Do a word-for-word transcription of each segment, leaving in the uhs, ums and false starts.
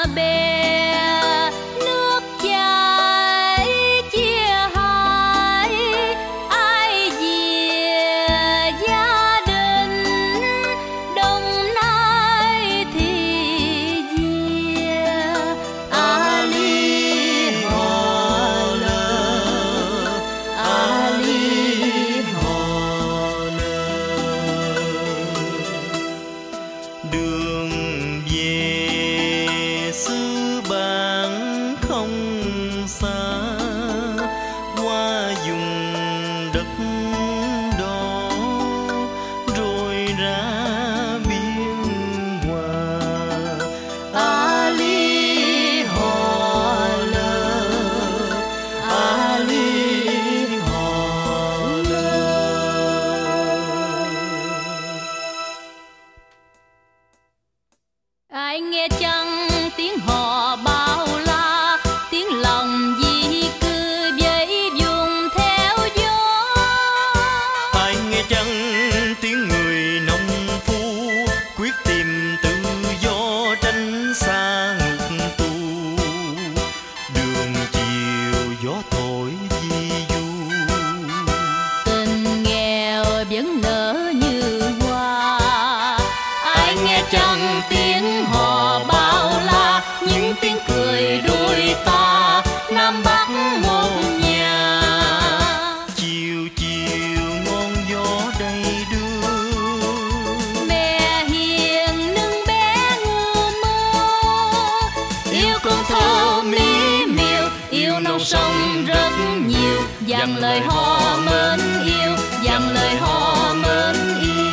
dặn lời hò mến yêu, dặn lời hò mến yêu.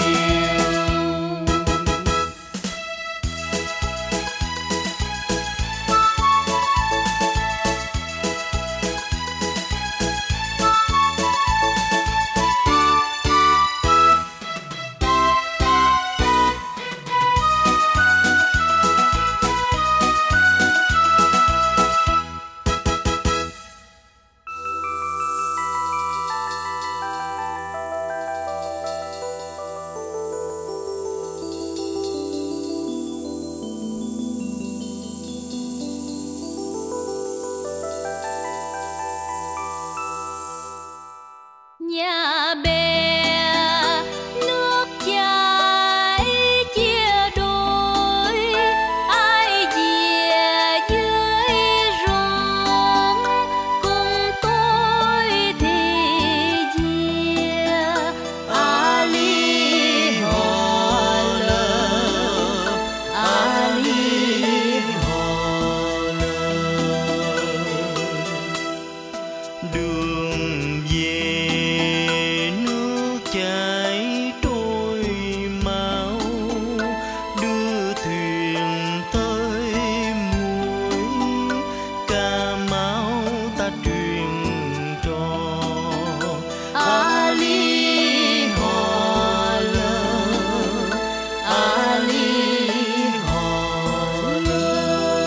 Nhà bè nước chảy chia đôi, ai về dưới ruộng cùng tôi thì về. Ali hò lơ, Ali hò lơ. Đường về nước chảy trôi mau, đưa thuyền tới muối Cà Mau ta truyền trò. Ali hò lơ, Ali hò lơ.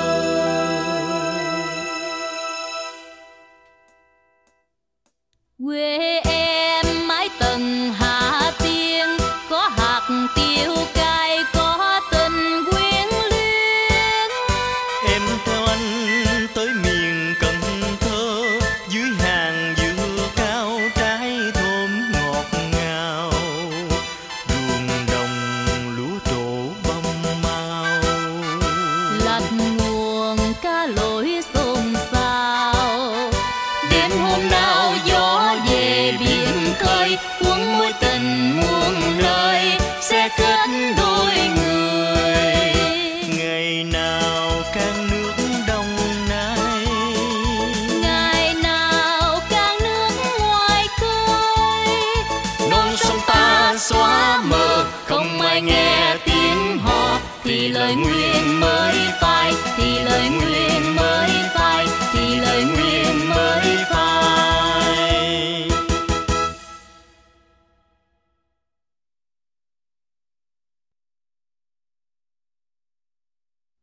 Quê em mái tầng Hà Tiên, có hạt tiêu cay, có tình quyến luyến. Em theo anh tới miền Cần Thơ, dưới hàng dừa cao trái thơm ngọt ngào, ruộng đồng lúa trổ bông mau. Lạch nguồn cá lội xôn xao, đêm hôm nào gió về biển khơi, cuốn mối tình muôn nơi sẽ kết đôi người. Ngày nào can nước Đông Nai, Ngày nào càng nước ngoài khơi, non sông ta xóa mờ, không ai nghe tiếng hò thì lời nguyện